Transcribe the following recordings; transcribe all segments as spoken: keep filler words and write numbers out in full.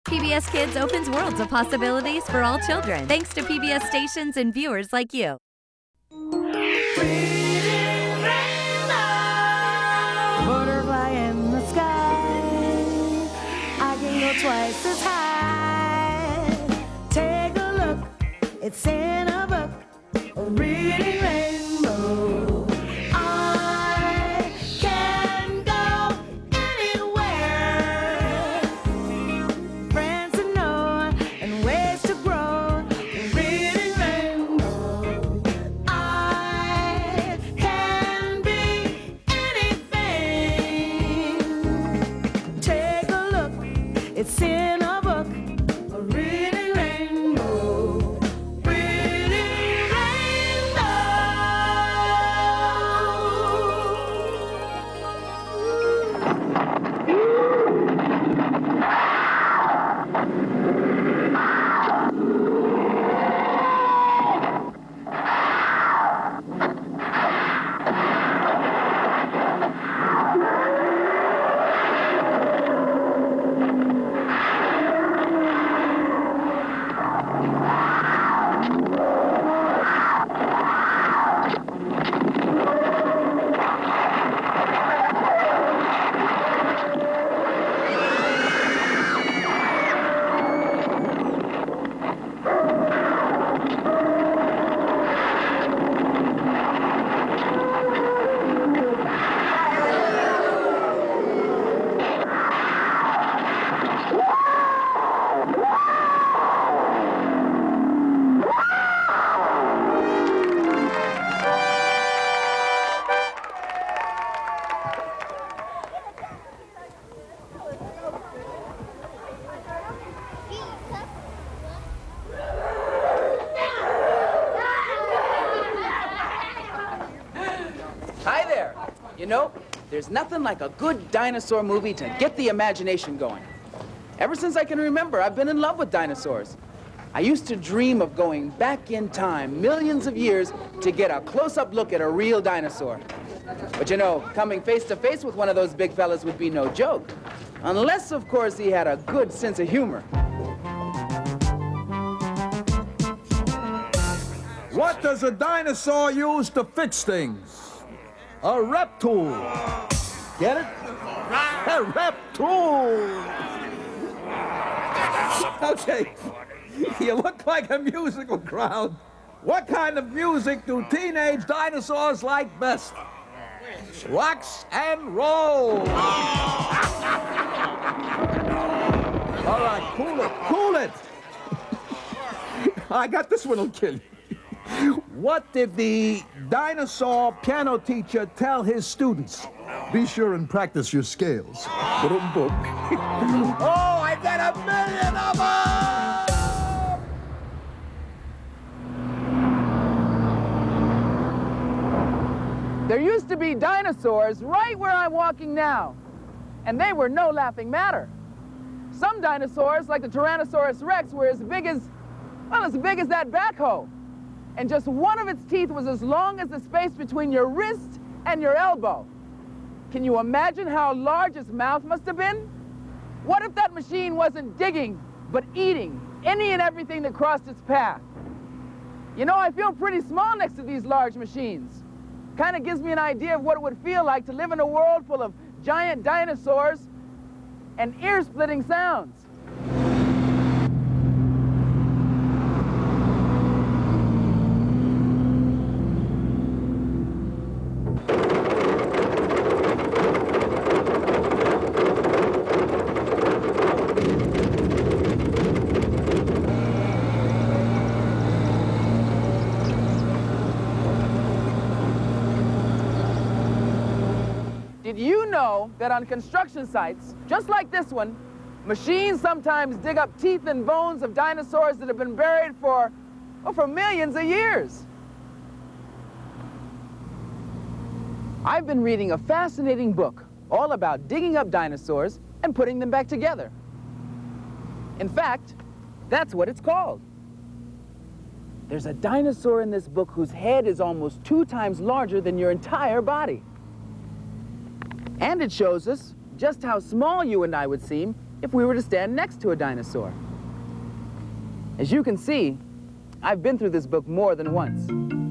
P B S Kids opens worlds of possibilities for all children, thanks to P B S stations and viewers like you. Butterfly in the sky, I can go twice as high. Take a look, it's in a book, a reading rainbow. I can go anywhere. Friends to know and ways to grow, a reading rainbow. I can be anything. Take a look, it's in a book, a reading rainbow. Reading Hi there. You know, there's nothing like a good dinosaur movie to get the imagination going. Ever since I can remember, I've been in love with dinosaurs. I used to dream of going back in time millions of years to get a close-up look at a real dinosaur. But you know, coming face to face with one of those big fellas would be no joke. Unless, of course, he had a good sense of humor. What does a dinosaur use to fix things? A rep tool. Get it? A rep tool. Okay, you look like a musical crowd. What kind of music do teenage dinosaurs like best? Rocks and roll. All right, cool it, cool it. I got this one will kill you. What did the dinosaur piano teacher tell his students? Be sure and practice your scales. Boom, boom. Oh, I got a million of them! There used to be dinosaurs right where I'm walking now, and they were no laughing matter. Some dinosaurs, like the Tyrannosaurus Rex, were as big as, well, as big as that backhoe. And just one of its teeth was as long as the space between your wrist and your elbow. Can you imagine how large its mouth must have been? What if that machine wasn't digging, but eating any and everything that crossed its path? You know, I feel pretty small next to these large machines. Kind of gives me an idea of what it would feel like to live in a world full of giant dinosaurs and ear-splitting sounds. Did you know that on construction sites, just like this one, machines sometimes dig up teeth and bones of dinosaurs that have been buried for, well, for millions of years? I've been reading a fascinating book all about digging up dinosaurs and putting them back together. In fact, that's what it's called. There's a dinosaur in this book whose head is almost two times larger than your entire body. And it shows us just how small you and I would seem if we were to stand next to a dinosaur? As you can see, I've been through this book more than once.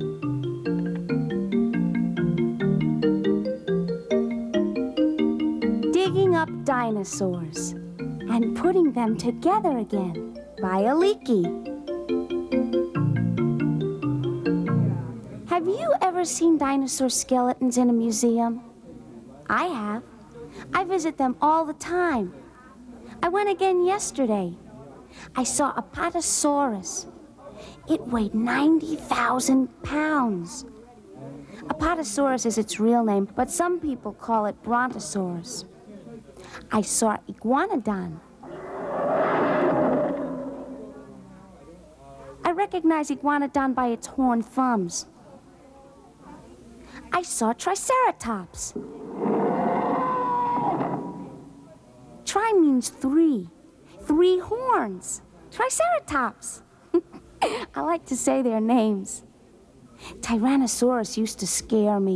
Digging Up Dinosaurs and Putting Them Together Again by Aliki. Have you ever seen dinosaur skeletons in a museum? I have. I visit them all the time. I went again yesterday. I saw Apatosaurus. It weighed ninety thousand pounds. Apatosaurus is its real name, but some people call it Brontosaurus. I saw Iguanodon. I recognize Iguanodon by its horned thumbs. I saw Triceratops. Tri means three. Three horns. Triceratops. I like to say their names. Tyrannosaurus used to scare me.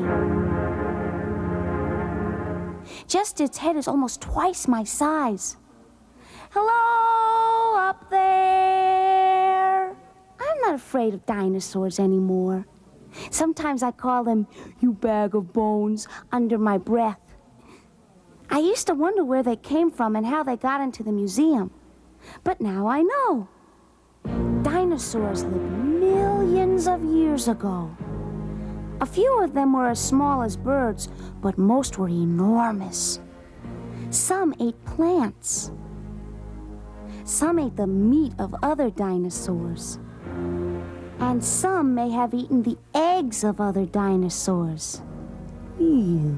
Just its head is almost twice my size. Hello, up there. I'm not afraid of dinosaurs anymore. Sometimes I call them, "You bag of bones," under my breath. I used to wonder where they came from and how they got into the museum. But now I know. Dinosaurs lived millions of years ago. A few of them were as small as birds, but most were enormous. Some ate plants. Some ate the meat of other dinosaurs. And some may have eaten the eggs of other dinosaurs. Ew.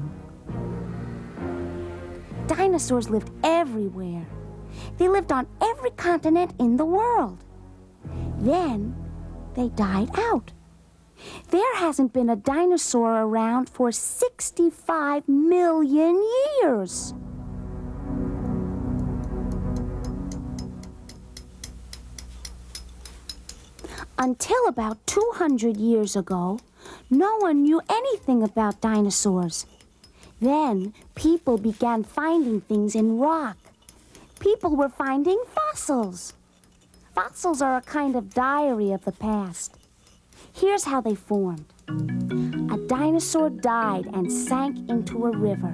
Dinosaurs lived everywhere. They lived on every continent in the world. Then they died out. There hasn't been a dinosaur around for sixty-five million years. Until about two hundred years ago, no one knew anything about dinosaurs. Then people began finding things in rock. People were finding fossils. Fossils are a kind of diary of the past. Here's how they formed. A dinosaur died and sank into a river.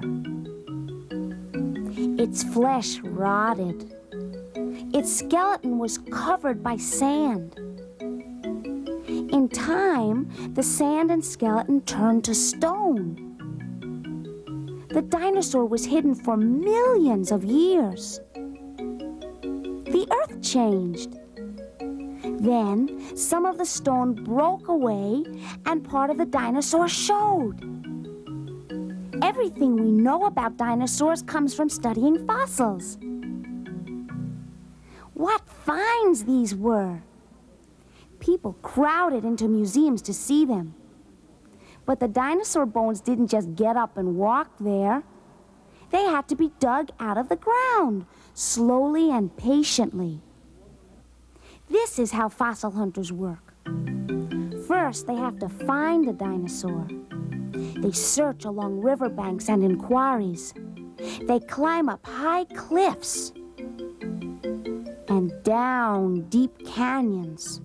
Its flesh rotted. Its skeleton was covered by sand. In time, the sand and skeleton turned to stone. The dinosaur was hidden for millions of years. The earth changed. Then, some of the stone broke away and part of the dinosaur showed. Everything we know about dinosaurs comes from studying fossils. What finds these were! People crowded into museums to see them. But the dinosaur bones didn't just get up and walk there. They had to be dug out of the ground, slowly and patiently. This is how fossil hunters work. First, they have to find a dinosaur. They search along riverbanks and in quarries. They climb up high cliffs and down deep canyons.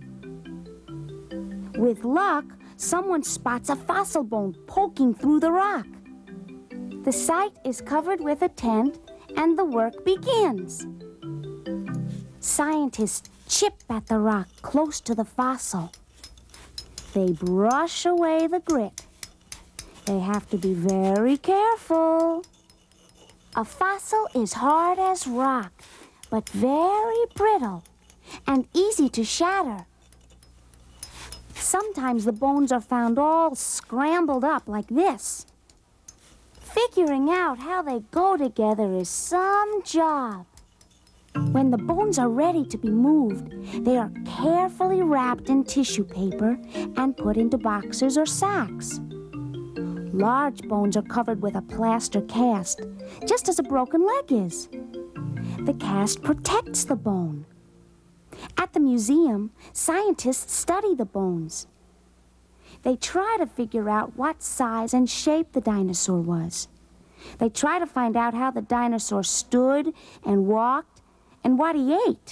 With luck, someone spots a fossil bone poking through the rock. The site is covered with a tent, and the work begins. Scientists chip at the rock close to the fossil. They brush away the grit. They have to be very careful. A fossil is hard as rock, but very brittle and easy to shatter. Sometimes the bones are found all scrambled up like this. Figuring out how they go together is some job. When the bones are ready to be moved, they are carefully wrapped in tissue paper and put into boxes or sacks. Large bones are covered with a plaster cast, just as a broken leg is. The cast protects the bone. At the museum, scientists study the bones. They try to figure out what size and shape the dinosaur was. They try to find out how the dinosaur stood and walked and what he ate.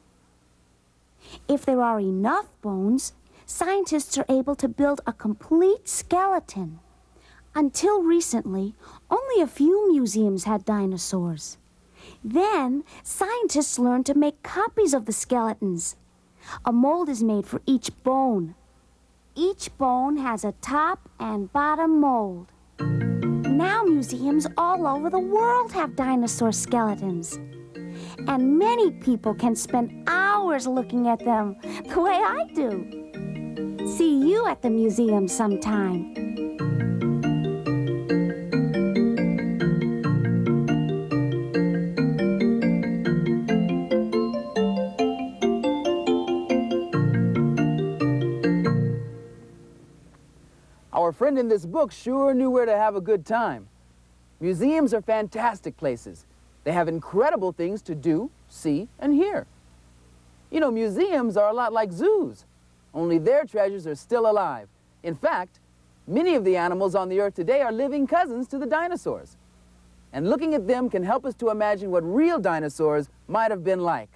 If there are enough bones, scientists are able to build a complete skeleton. Until recently, only a few museums had dinosaurs. Then, scientists learned to make copies of the skeletons. A mold is made for each bone. Each bone has a top and bottom mold. Now museums all over the world have dinosaur skeletons. And many people can spend hours looking at them, the way I do. See you at the museum sometime. Our friend in this book sure knew where to have a good time. Museums are fantastic places. They have incredible things to do, see, and hear. You know, museums are a lot like zoos, only their treasures are still alive. In fact, many of the animals on the earth today are living cousins to the dinosaurs. And looking at them can help us to imagine what real dinosaurs might have been like.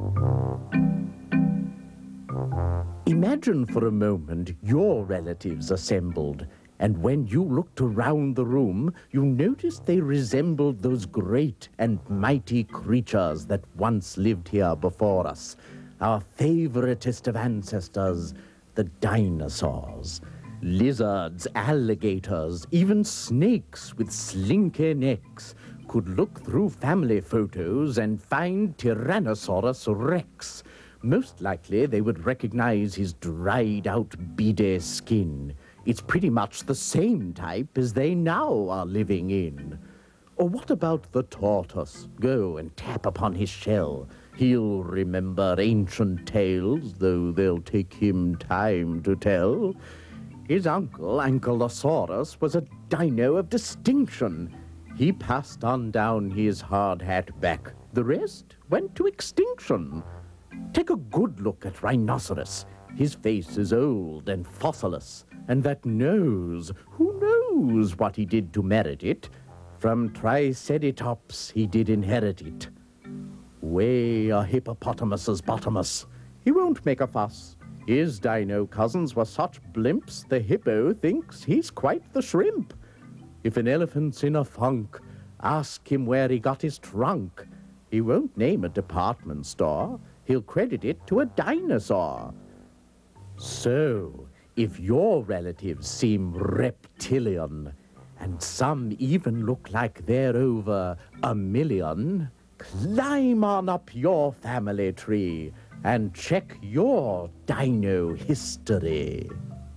Imagine for a moment your relatives assembled, and when you looked around the room, you noticed they resembled those great and mighty creatures that once lived here before us, our favoritist of ancestors, the dinosaurs. Lizards, alligators, even snakes with slinky necks could look through family photos and find Tyrannosaurus rex. Most likely, they would recognize his dried-out, beady skin. It's pretty much the same type as they now are living in. Or what about the tortoise? Go and tap upon his shell. He'll remember ancient tales, though they'll take him time to tell. His uncle, Ankylosaurus, was a dino of distinction. He passed on down his hard hat back. The rest went to extinction. Take a good look at Rhinoceros. His face is old and fossilous, and that nose, who knows what he did to merit it? From Triceratops he did inherit it. Way a hippopotamus's bottomus. He won't make a fuss. His dino cousins were such blimps, the hippo thinks he's quite the shrimp. If an elephant's in a funk, ask him where he got his trunk. He won't name a department store. He'll credit it to a dinosaur. So, if your relatives seem reptilian, and some even look like they're over a million, climb on up your family tree and check your dino history.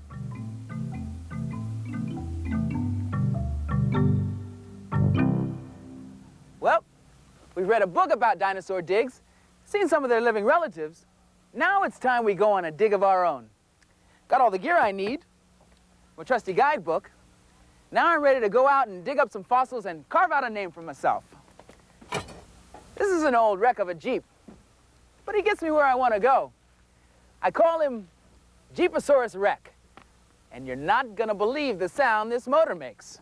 Well, we've read a book about dinosaur digs, seen some of their living relatives. Now it's time we go on a dig of our own. Got all the gear I need, my trusty guidebook. Now I'm ready to go out and dig up some fossils and carve out a name for myself. This is an old wreck of a Jeep, but he gets me where I want to go. I call him Jeeposaurus Rex, and you're not gonna believe the sound this motor makes.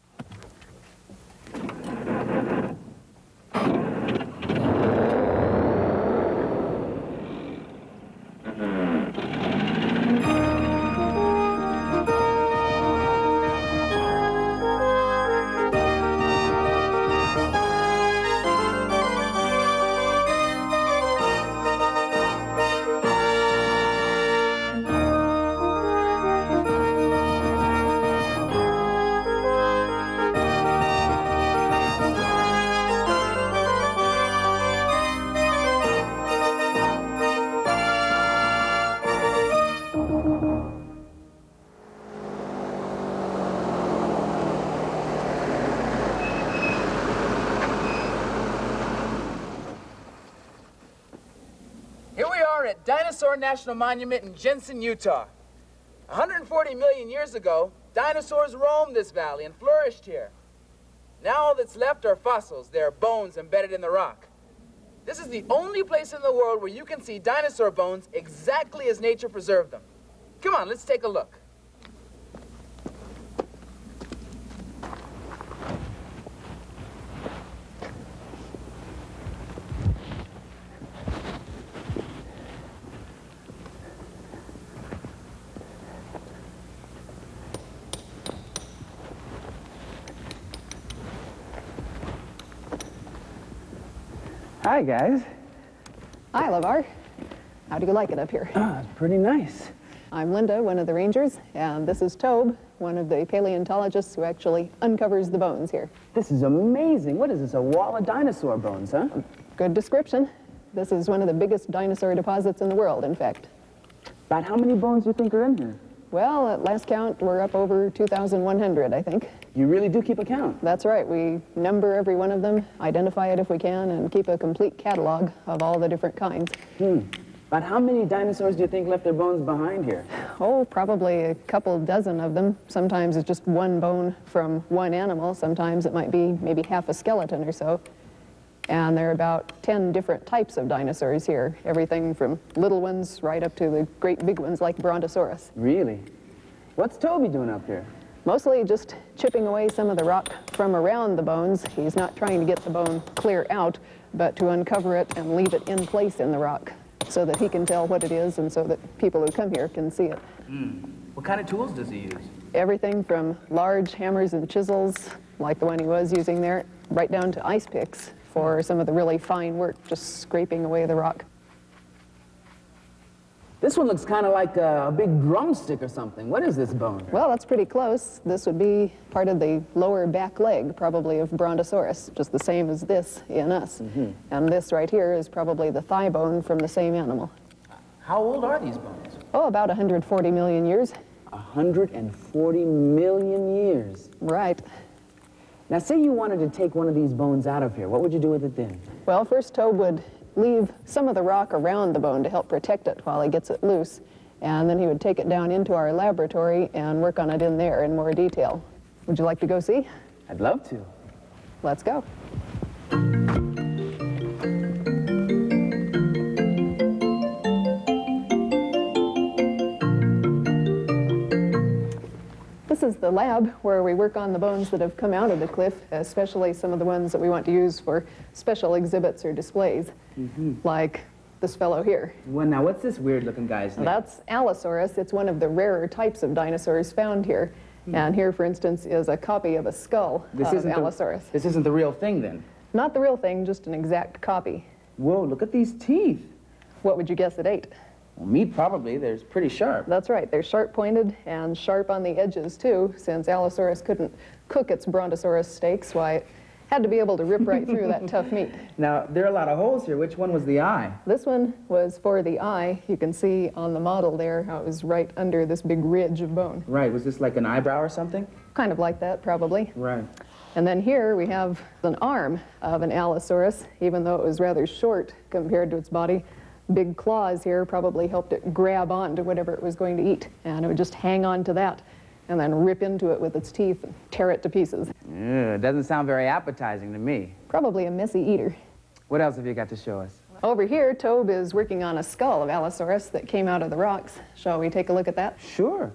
At Dinosaur National Monument in Jensen, Utah. one hundred forty million years ago, dinosaurs roamed this valley and flourished here. Now all that's left are fossils. They are bones embedded in the rock. This is the only place in the world where you can see dinosaur bones exactly as nature preserved them. Come on, let's take a look. Hi, guys. Hi, LeVar. How do you like it up here? Ah, it's pretty nice. I'm Linda, one of the rangers, and this is Tobe, one of the paleontologists who actually uncovers the bones here. This is amazing. What is this, a wall of dinosaur bones, huh? Good description. This is one of the biggest dinosaur deposits in the world, in fact. About how many bones do you think are in here? Well, at last count, we're up over two thousand one hundred, I think. You really do keep a count? That's right. We number every one of them, identify it if we can, and keep a complete catalog of all the different kinds. Hmm. About how many dinosaurs do you think left their bones behind here? Oh, probably a couple dozen of them. Sometimes it's just one bone from one animal. Sometimes it might be maybe half a skeleton or so. And there are about ten different types of dinosaurs here. Everything from little ones right up to the great big ones like Brontosaurus. Really? What's Toby doing up here? Mostly just chipping away some of the rock from around the bones. He's not trying to get the bone clear out, but to uncover it and leave it in place in the rock so that he can tell what it is and so that people who come here can see it. Mm. What kind of tools does he use? Everything from large hammers and chisels, like the one he was using there, right down to ice picks for some of the really fine work, just scraping away the rock. This one looks kind of like a, a big drumstick or something. What is this bone? Well, that's pretty close. This would be part of the lower back leg, probably of Brontosaurus, just the same as this in us. Mm-hmm. And this right here is probably the thigh bone from the same animal. How old are these bones? Oh, about one hundred forty million years. one hundred forty million years. Right. Now, say you wanted to take one of these bones out of here. What would you do with it then? Well, first Tobe would leave some of the rock around the bone to help protect it while he gets it loose. And then he would take it down into our laboratory and work on it in there in more detail. Would you like to go see? I'd love to. Let's go. This is the lab where we work on the bones that have come out of the cliff, especially some of the ones that we want to use for special exhibits or displays, mm-hmm. like this fellow here. Well, now, what's this weird-looking guy's name? That's Allosaurus. It's one of the rarer types of dinosaurs found here. Hmm. And here, for instance, is a copy of a skull this of isn't Allosaurus. The, this isn't the real thing, then? Not the real thing, just an exact copy. Whoa, look at these teeth. What would you guess it ate? Well, meat, probably. They're pretty sharp. That's right. They're sharp-pointed and sharp on the edges, too. Since Allosaurus couldn't cook its Brontosaurus steaks, why, it had to be able to rip right through that tough meat. Now, there are a lot of holes here. Which one was the eye? This one was for the eye. You can see on the model there how it was right under this big ridge of bone. Right. Was this like an eyebrow or something? Kind of like that, probably. Right. And then here we have an arm of an Allosaurus, even though it was rather short compared to its body. Big claws here probably helped it grab onto whatever it was going to eat, and it would just hang on to that and then rip into it with its teeth and tear it to pieces. Yeah, doesn't sound very appetizing to me. Probably a messy eater. What else have you got to show us? Over here, Tobe is working on a skull of Allosaurus that came out of the rocks. Shall we take a look at that? Sure.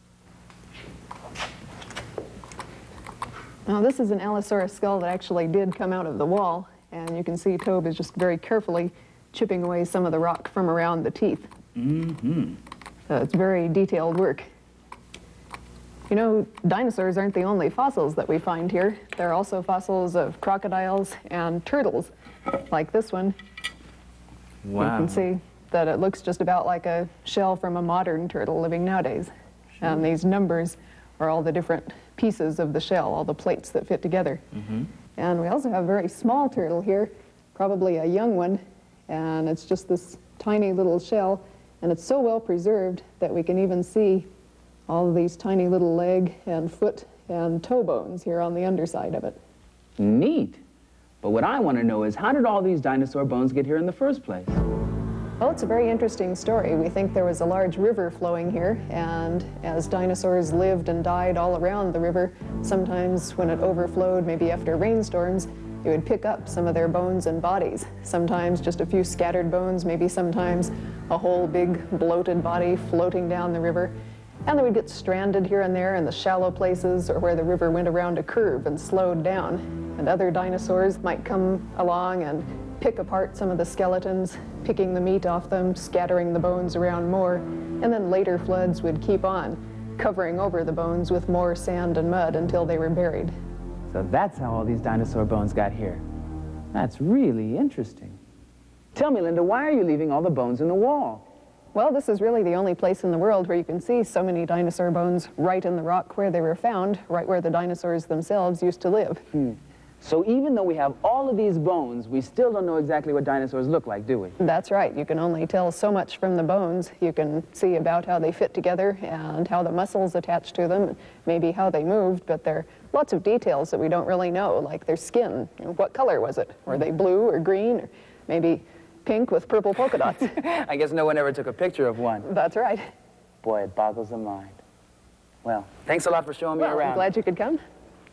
Now, this is an Allosaurus skull that actually did come out of the wall, and you can see Tobe is just very carefully chipping away some of the rock from around the teeth. Mm-hmm. So it's very detailed work. You know, dinosaurs aren't the only fossils that we find here. There are also fossils of crocodiles and turtles, like this one. Wow. You can see that it looks just about like a shell from a modern turtle living nowadays. Sure. And these numbers are all the different pieces of the shell, all the plates that fit together. Mm-hmm. And we also have a very small turtle here, probably a young one, and it's just this tiny little shell, and it's so well preserved that we can even see all of these tiny little leg and foot and toe bones here on the underside of it. Neat. But what I want to know is, how did all these dinosaur bones get here in the first place? Well, it's a very interesting story. We think there was a large river flowing here, and as dinosaurs lived and died all around the river, sometimes when it overflowed, maybe after rainstorms, it would pick up some of their bones and bodies. Sometimes just a few scattered bones, maybe sometimes a whole big bloated body floating down the river. And they would get stranded here and there in the shallow places or where the river went around a curve and slowed down. And other dinosaurs might come along and pick apart some of the skeletons, picking the meat off them, scattering the bones around more. And then later floods would keep on, covering over the bones with more sand and mud until they were buried. So that's how all these dinosaur bones got here. That's really interesting. Tell me, Linda, why are you leaving all the bones in the wall? Well, this is really the only place in the world where you can see so many dinosaur bones right in the rock where they were found, right where the dinosaurs themselves used to live. Hmm. So even though we have all of these bones, we still don't know exactly what dinosaurs look like, do we? That's right. You can only tell so much from the bones. You can see about how they fit together and how the muscles attach to them, maybe how they moved, but there are lots of details that we don't really know, like their skin. You know, what color was it? Were they blue or green, or maybe pink with purple polka dots? I guess no one ever took a picture of one. That's right. Boy, it boggles the mind. Well, thanks a lot for showing me Well, around. I'm glad you could come.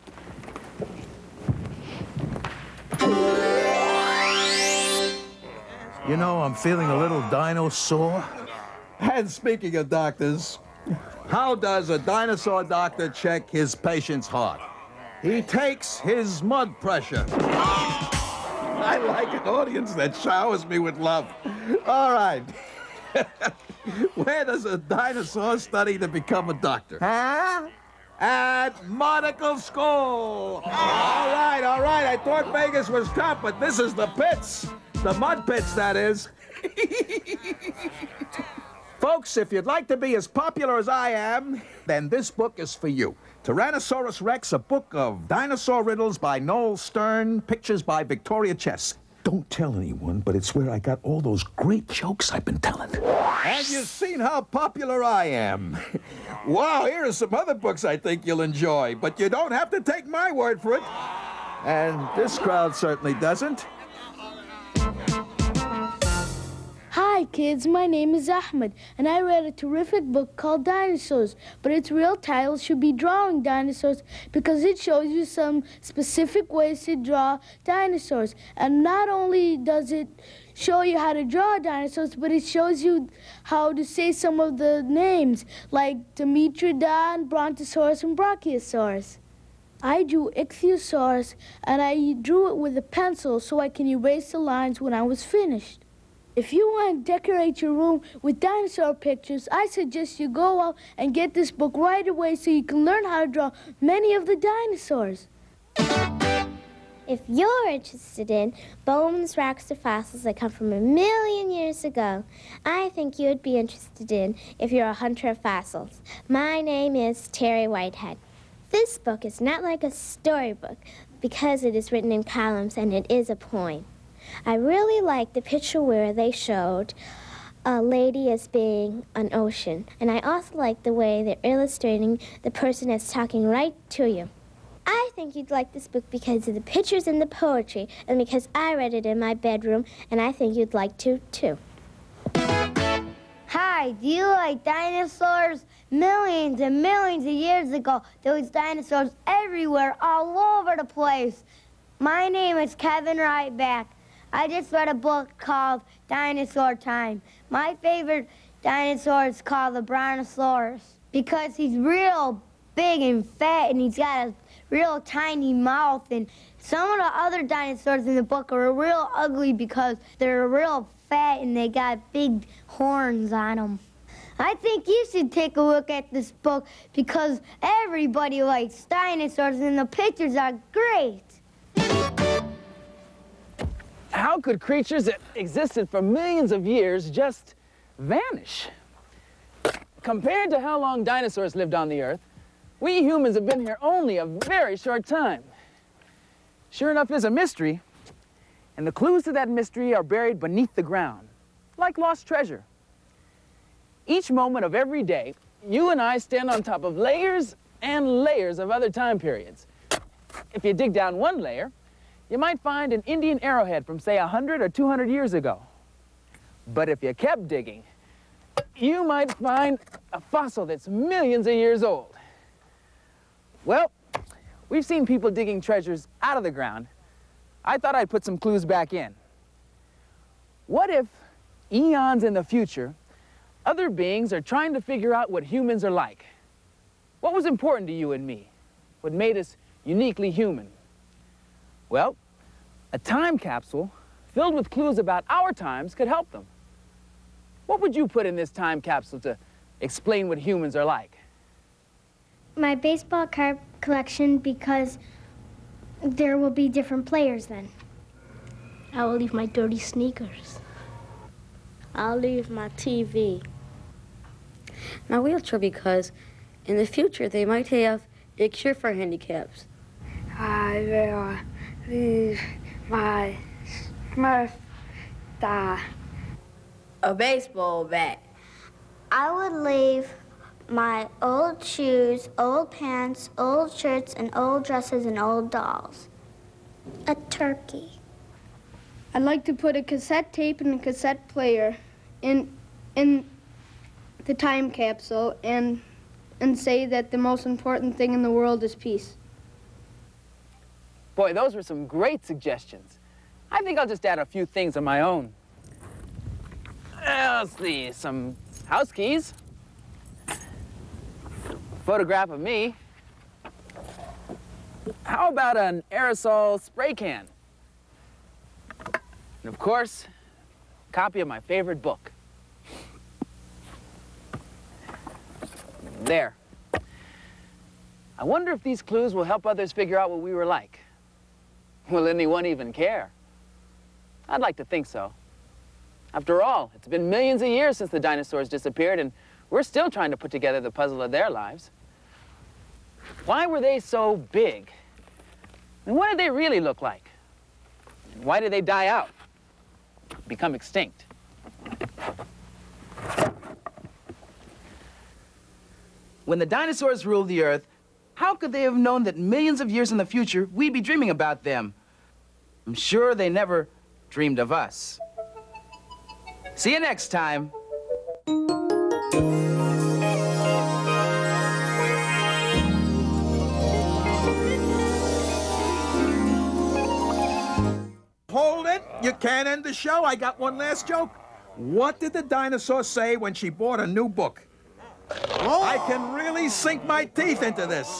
You know, I'm feeling a little dinosaur. And speaking of doctors, how does a dinosaur doctor check his patient's heart? He takes his mud pressure. I like an audience that showers me with love. All right. Where does a dinosaur study to become a doctor? Huh? At Monocle School. All right, all right. I thought Vegas was tough, but this is the pits. The mud pits, that is. Folks, if you'd like to be as popular as I am, then this book is for you. Tyrannosaurus Rex, a book of dinosaur riddles by Noel Stern, pictures by Victoria Chess. Don't tell anyone, but it's where I got all those great jokes I've been telling. And you've seen how popular I am. Wow, here are some other books I think you'll enjoy, but you don't have to take my word for it. And this crowd certainly doesn't. Hi kids, my name is Ahmed, and I read a terrific book called Dinosaurs, but its real title should be Drawing Dinosaurs because it shows you some specific ways to draw dinosaurs. And not only does it show you how to draw dinosaurs, but it shows you how to say some of the names, like Dimetrodon, Brontosaurus, and Brachiosaurus. I drew Ichthyosaurus, and I drew it with a pencil so I can erase the lines when I was finished. If you want to decorate your room with dinosaur pictures, I suggest you go out and get this book right away so you can learn how to draw many of the dinosaurs. If you're interested in bones, rocks, or fossils that come from a million years ago, I think you would be interested in if you're a hunter of fossils. My name is Terry Whitehead. This book is not like a storybook because it is written in columns and it is a poem. I really like the picture where they showed a lady as being an ocean. And I also like the way they're illustrating the person as talking right to you. I think you'd like this book because of the pictures and the poetry, and because I read it in my bedroom, and I think you'd like to, too. Hi, do you like dinosaurs? Millions and millions of years ago, there was dinosaurs everywhere, all over the place. My name is Kevin Ryback. I just read a book called Dinosaur Time. My favorite dinosaur is called the Brontosaurus because he's real big and fat and he's got a real tiny mouth. And some of the other dinosaurs in the book are real ugly because they're real fat and they got big horns on them. I think you should take a look at this book because everybody likes dinosaurs and the pictures are great. How could creatures that existed for millions of years just vanish? Compared to how long dinosaurs lived on the Earth, we humans have been here only a very short time. Sure enough, it's a mystery, and the clues to that mystery are buried beneath the ground, like lost treasure. Each moment of every day, you and I stand on top of layers and layers of other time periods. If you dig down one layer, you might find an Indian arrowhead from, say, a hundred or two hundred years ago. But if you kept digging, you might find a fossil that's millions of years old. Well, we've seen people digging treasures out of the ground. I thought I'd put some clues back in. What if, eons in the future, other beings are trying to figure out what humans are like? What was important to you and me? What made us uniquely human? Well, a time capsule filled with clues about our times could help them. What would you put in this time capsule to explain what humans are like? My baseball card collection because there will be different players then. I will leave my dirty sneakers. I'll leave my T V. My wheelchair, because in the future they might have a cure for handicaps. I will leave my Smurf doll. A baseball bat. I would leave my old shoes, old pants, old shirts, and old dresses and old dolls. A turkey. I'd like to put a cassette tape and a cassette player in in the time capsule and and say that the most important thing in the world is peace. Boy, those were some great suggestions. I think I'll just add a few things of my own. Uh, let's see, some house keys, photograph of me. How about an aerosol spray can? And of course, a copy of my favorite book. There. I wonder if these clues will help others figure out what we were like. Will anyone even care? I'd like to think so. After all, it's been millions of years since the dinosaurs disappeared, and we're still trying to put together the puzzle of their lives. Why were they so big? And what did they really look like? And why did they die out, become extinct? When the dinosaurs ruled the Earth, how could they have known that millions of years in the future, we'd be dreaming about them? I'm sure they never dreamed of us. See you next time. Hold it. You can't end the show. I got one last joke. What did the dinosaur say when she bought a new book? Oh. I can really sink my teeth into this.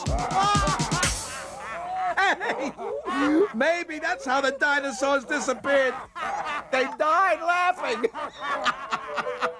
Hey, maybe that's how the dinosaurs disappeared. They died laughing.